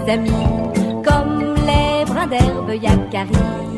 amis, comme les brins d'herbe Yakari.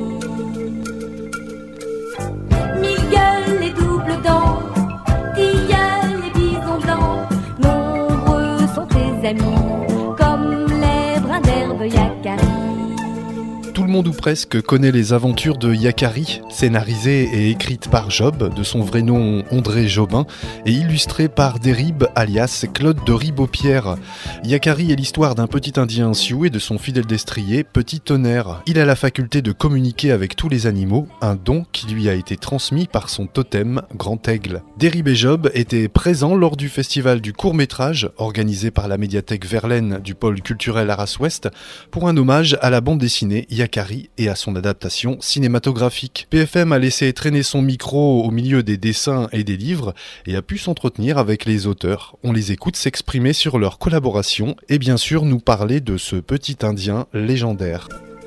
Mille gueules et double dents, tilleuls et bisons blancs, nombreux sont tes amis, comme les brins d'herbe Yakari. Tout le monde ou presque connaît les aventures de Yakari, scénarisées et écrites par Job, de son vrai nom André Jobin, et illustrées par Derib alias Claude de Ribaupierre. Yakari est l'histoire d'un petit Indien Sioux et de son fidèle destrier, Petit Tonnerre. Il a la faculté de communiquer avec tous les animaux, un don qui lui a été transmis par son totem, Grand Aigle. Derib et Job étaient présents lors du festival du court-métrage, organisé par la médiathèque Verlaine du pôle culturel Arras-Ouest, pour un hommage à la bande dessinée Yakari et à son adaptation cinématographique. PFM a laissé traîner son micro au milieu des dessins et des livres et a pu s'entretenir avec les auteurs. On les écoute s'exprimer sur leur collaboration et bien sûr nous parler de ce petit Indien légendaire.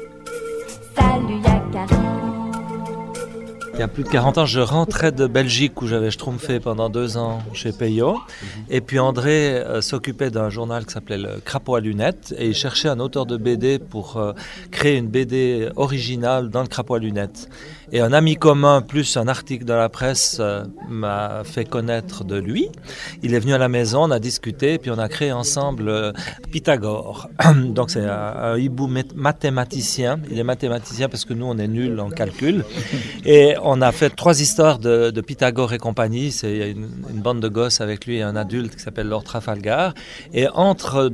Salut Yakari. Il y a plus de 40 ans, je rentrais de Belgique où j'avais schtroumpfé pendant 2 ans chez Peyo. Et puis André s'occupait d'un journal qui s'appelait Le Crapaud à lunettes et il cherchait un auteur de BD pour créer une BD originale dans Le Crapaud à lunettes. Et un ami commun plus un article dans la presse m'a fait connaître de lui. Il est venu à la maison, on a discuté et puis on a créé ensemble Pythagore. Donc c'est un hibou mathématicien. Il est mathématicien parce que nous on est nuls en calcul. Et on a fait 3 histoires de Pythagore et compagnie. C'est une bande de gosses avec lui et un adulte qui s'appelle Lord Trafalgar. Et entre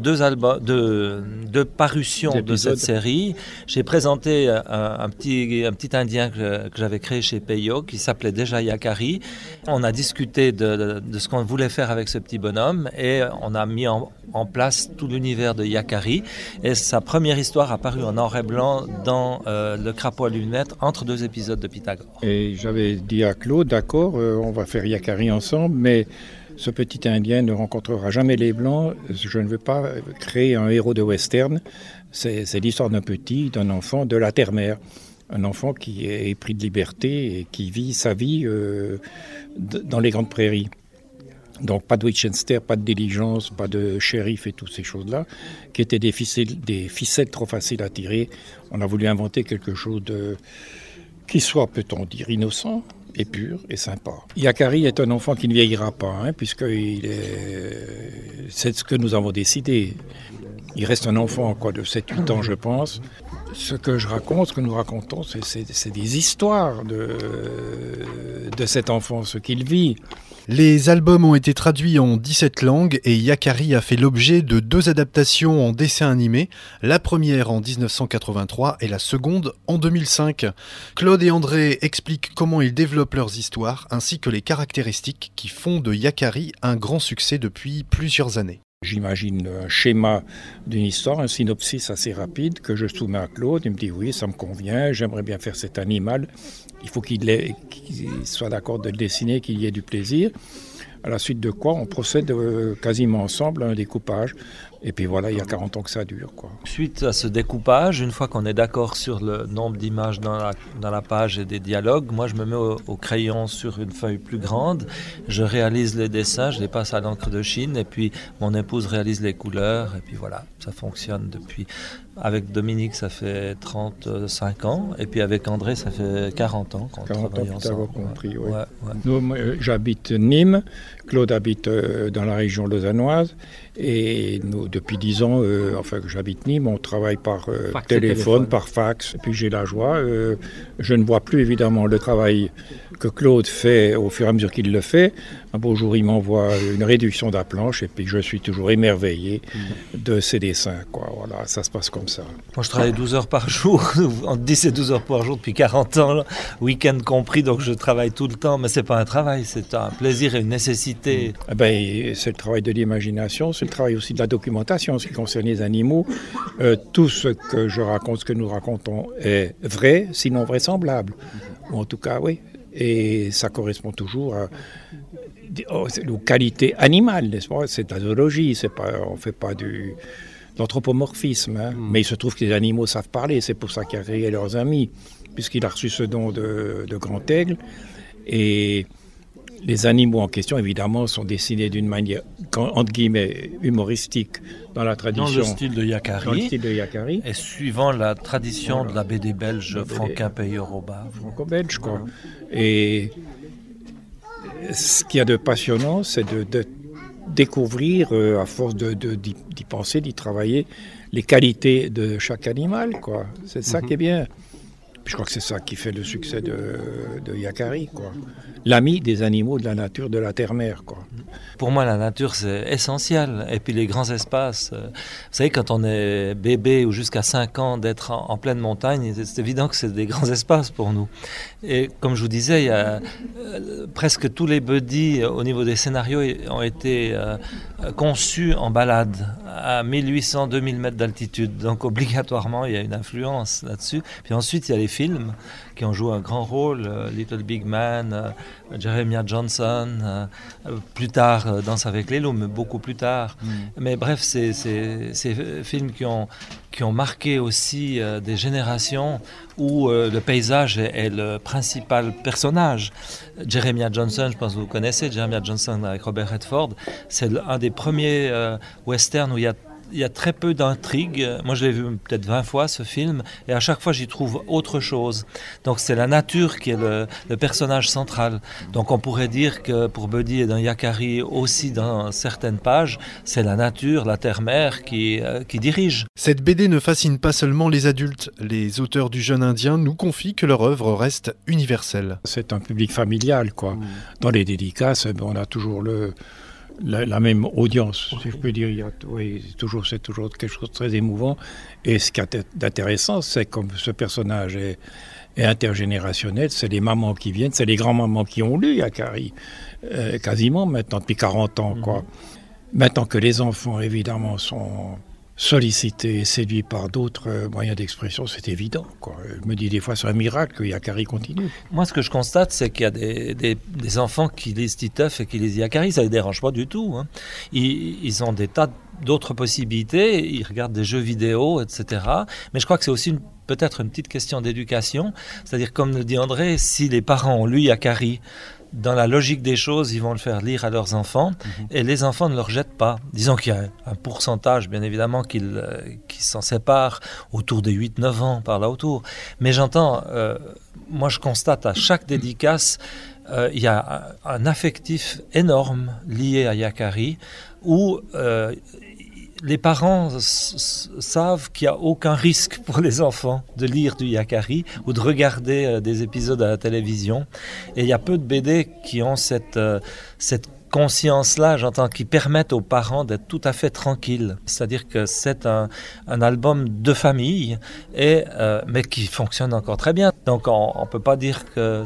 deux parutions de cette série, j'ai présenté un petit Indien que j'avais créé chez Peyo qui s'appelait déjà Yakari. On a discuté de ce qu'on voulait faire avec ce petit bonhomme et on a mis en place tout l'univers de Yakari. Et sa première histoire a paru en noir et blanc dans Le Crapaud à lunettes entre 2 épisodes de Pythagore. Et j'avais dit à Claude, d'accord, on va faire Yakari ensemble, mais ce petit Indien ne rencontrera jamais les Blancs. Je ne veux pas créer un héros de western. C'est l'histoire d'un enfant de la terre-mère. Un enfant qui est pris de liberté et qui vit sa vie dans les grandes prairies. Donc pas de Winchester, pas de diligence, pas de shérif et toutes ces choses-là, qui étaient des ficelles trop faciles à tirer. On a voulu inventer quelque chose qui soit, peut-on dire, innocent et pur et sympa. Yakari est un enfant qui ne vieillira pas, puisque c'est ce que nous avons décidé. Il reste un enfant de 7-8 ans, je pense. Ce que nous racontons, c'est des histoires de cet enfant, ce qu'il vit. Les albums ont été traduits en 17 langues et Yakari a fait l'objet de 2 adaptations en dessin animé, la première en 1983 et la seconde en 2005. Claude et André expliquent comment ils développent leurs histoires ainsi que les caractéristiques qui font de Yakari un grand succès depuis plusieurs années. J'imagine un schéma d'une histoire, un synopsis assez rapide que je soumets à Claude. Il me dit oui, ça me convient, j'aimerais bien faire cet animal. Il faut qu'il soit d'accord de le dessiner, qu'il y ait du plaisir. À la suite de quoi, on procède quasiment ensemble à un découpage. Et puis voilà, il y a 40 ans que ça dure, Suite à ce découpage, une fois qu'on est d'accord sur le nombre d'images dans la page et des dialogues, moi je me mets au crayon sur une feuille plus grande, je réalise les dessins, je les passe à l'encre de Chine et puis mon épouse réalise les couleurs et puis voilà, ça fonctionne depuis. Avec Dominique, ça fait 35 ans et puis avec André, ça fait 40 ans qu'on travaille ensemble. Compris, oui. Ouais. Nous, j'habite Nîmes, Claude habite dans la région lausannoise et nous, depuis 10 ans, que j'habite Nîmes, on travaille par téléphone, par fax. Et puis j'ai la joie, je ne vois plus évidemment le travail que Claude fait au fur et à mesure qu'il le fait. Un beau jour, il m'envoie une réduction de la planche et puis je suis toujours émerveillé de ses dessins. Voilà, ça se passe comme ça. Moi, je travaille 12 heures par jour, entre 10 et 12 heures par jour depuis 40 ans, week-end compris, donc je travaille tout le temps, mais c'est pas un travail, c'est un plaisir et une nécessité. C'est le travail de l'imagination, c'est le travail aussi de la documentation en ce qui concerne les animaux. Tout ce que je raconte, ce que nous racontons est vrai, sinon vraisemblable. Ou en tout cas, oui. Et ça correspond toujours aux qualités animales, n'est-ce pas ? C'est de la zoologie, on ne fait pas d'anthropomorphisme. Mais il se trouve que les animaux savent parler, c'est pour ça qu'il a créé leurs amis, puisqu'il a reçu ce don de Grand Aigle. Et Les animaux en question, évidemment, sont dessinés d'une manière, entre guillemets, humoristique dans la tradition. Dans le style de Yakari. Et suivant la tradition de la BD belge Franquin-Peyo-Robard. Franco-belge, quoi. Et ce qu'il y a de passionnant, c'est de découvrir, à force d'y penser, d'y travailler, les qualités de chaque animal, quoi. C'est ça qui est bien. Je crois que c'est ça qui fait le succès de Yakari, quoi. L'ami des animaux, de la nature, de la terre-mère, quoi. Pour moi, la nature, c'est essentiel. Et puis les grands espaces. Vous savez, quand on est bébé ou jusqu'à 5 ans, d'être en pleine montagne, c'est évident que c'est des grands espaces pour nous. Et comme je vous disais, il y a presque tous les buddies au niveau des scénarios ont été conçus en balade à 1800-2000 mètres d'altitude. Donc obligatoirement, il y a une influence là-dessus. Puis ensuite, il y a les films qui ont joué un grand rôle. Little Big Man, Jeremiah Johnson, plus tard Danse avec les loups, mais beaucoup plus tard. Mais bref, c'est films qui ont marqué aussi des générations où le paysage est le principal personnage. Jeremiah Johnson, je pense que vous connaissez, Jeremiah Johnson avec Robert Redford, c'est un des premiers westerns où il y a très peu d'intrigue. Moi, je l'ai vu peut-être 20 fois, ce film, et à chaque fois, j'y trouve autre chose. Donc, c'est la nature qui est le personnage central. Donc, on pourrait dire que pour Buddy et dans Yakari, aussi dans certaines pages, c'est la nature, la terre-mère qui dirige. Cette BD ne fascine pas seulement les adultes. Les auteurs du Jeune Indien nous confient que leur œuvre reste universelle. C'est un public familial, quoi. Dans les dédicaces, on a toujours la même audience, si je peux dire. C'est toujours quelque chose de très émouvant. Et ce qui est intéressant, c'est comme ce personnage est intergénérationnel, c'est les mamans qui viennent, c'est les grands-mamans qui ont lu Yakari, quasiment maintenant, depuis 40 ans, quoi. Maintenant que les enfants, évidemment, sont sollicités et séduits par d'autres moyens d'expression, c'est évident, quoi. Je me dis des fois, c'est un miracle que Yakari continue. Moi, ce que je constate, c'est qu'il y a des enfants qui lisent Titeuf et qui lisent Yakari, ça ne les dérange pas du tout, hein. Ils ont des tas d'autres possibilités, ils regardent des jeux vidéo, etc. Mais je crois que c'est aussi peut-être une petite question d'éducation. C'est-à-dire, comme le dit André, si les parents ont lu Yakari, dans la logique des choses, ils vont le faire lire à leurs enfants, et les enfants ne le rejettent pas. Disons qu'il y a un pourcentage, bien évidemment, qui s'en sépare autour des 8-9 ans, par là autour. Mais j'entends, moi je constate à chaque dédicace, il y a un affectif énorme lié à Yakari, où les parents savent qu'il n'y a aucun risque pour les enfants de lire du Yakari ou de regarder des épisodes à la télévision. Et il y a peu de BD qui ont cette conscience-là, j'entends, qui permettent aux parents d'être tout à fait tranquilles. C'est-à-dire que c'est un album de famille, mais qui fonctionne encore très bien. Donc on ne peut pas dire que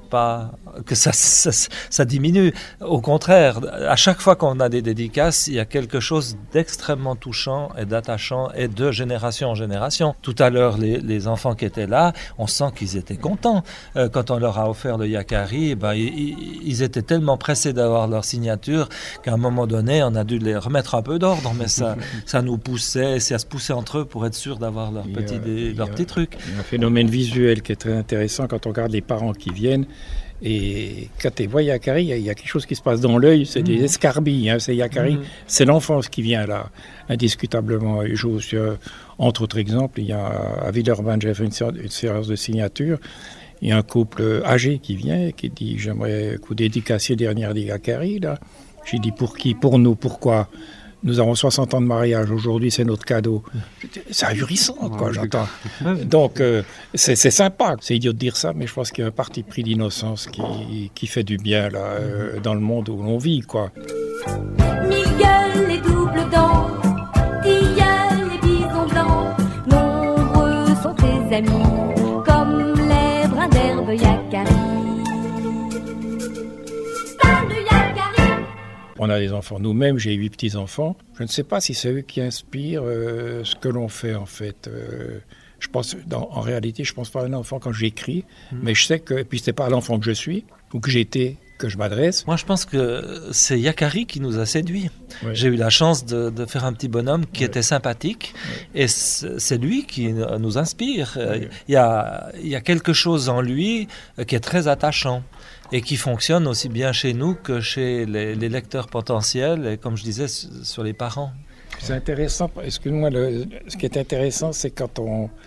ça diminue. Au contraire, à chaque fois qu'on a des dédicaces, il y a quelque chose d'extrêmement touchant et d'attachant, et de génération en génération. Tout à l'heure, les enfants qui étaient là, on sent qu'ils étaient contents. Quand on leur a offert le Yakari, ils étaient tellement pressés d'avoir leur signature qu'à un moment donné, on a dû les remettre un peu d'ordre, mais ça nous poussait, c'est à se pousser entre eux pour être sûr d'avoir leur petit truc. Il y a un phénomène visuel qui est très intéressant quand on regarde les parents qui viennent. Et quand tu vois Yakari, il y a quelque chose qui se passe dans l'œil, c'est des escarbilles, hein, c'est Yakari, c'est l'enfance qui vient là, indiscutablement. Entre autres exemples, il y a à Villeurbanne, j'ai fait une séance de signature. Il y a un couple âgé qui vient et qui dit « J'aimerais que vous dédicaciez dernière des Yakari. » J'ai dit « Pour qui ? Pour nous. Pourquoi ? Nous avons 60 ans de mariage. Aujourd'hui, c'est notre cadeau. » C'est ahurissant, quoi, j'entends. Donc, c'est sympa. C'est idiot de dire ça, mais je pense qu'il y a un parti pris d'innocence qui fait du bien là, dans le monde où l'on vit, quoi. Mille gueules et double dents, tilleuls et bisons blancs, nombreux sont tes amis, comme les brins d'herbe Yakari. On a des enfants nous-mêmes, j'ai 8 petits-enfants. Je ne sais pas si c'est eux qui inspirent ce que l'on fait, en fait. Je pense, en réalité, je ne pense pas à un enfant quand j'écris, mais je sais que, et puis c'est pas l'enfant que je suis, ou que j'étais que je m'adresse. Moi, je pense que c'est Yakari qui nous a séduits. Ouais. J'ai eu la chance de faire un petit bonhomme qui était sympathique, et c'est lui qui nous inspire. Il y a quelque chose en lui qui est très attachant et qui fonctionne aussi bien chez nous que chez les lecteurs potentiels et, comme je disais, sur les parents. C'est intéressant, excuse-moi, ce qui est intéressant, c'est quand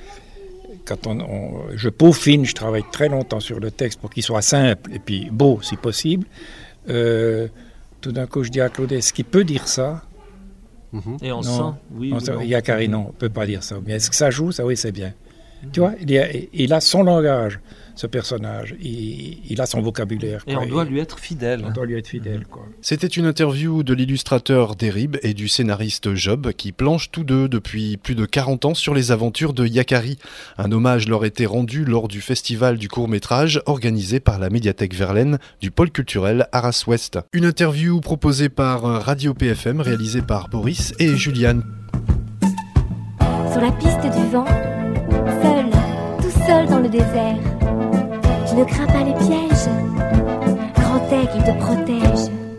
je peaufine, je travaille très longtemps sur le texte pour qu'il soit simple et puis beau si possible. Tout d'un coup, je dis à Claude, est-ce qu'il peut dire ça? Et on Non. sent, oui. Yakari, non, on ne peut pas dire ça. Mais est-ce que ça joue? Ça, oui, c'est bien. Tu vois, il a son langage, ce personnage. Il a son vocabulaire. Et on doit lui être fidèle. On doit lui être fidèle, quoi. C'était une interview de l'illustrateur Derib et du scénariste Job qui planchent tous deux depuis plus de 40 ans sur les aventures de Yakari. Un hommage leur était rendu lors du festival du court-métrage organisé par la médiathèque Verlaine du pôle culturel Arras-Ouest. Une interview proposée par Radio PFM, réalisée par Boris et Juliane. Sur la piste du vent, seul, tout seul dans le désert. Je ne crains pas les pièges. Grand aigle te protège.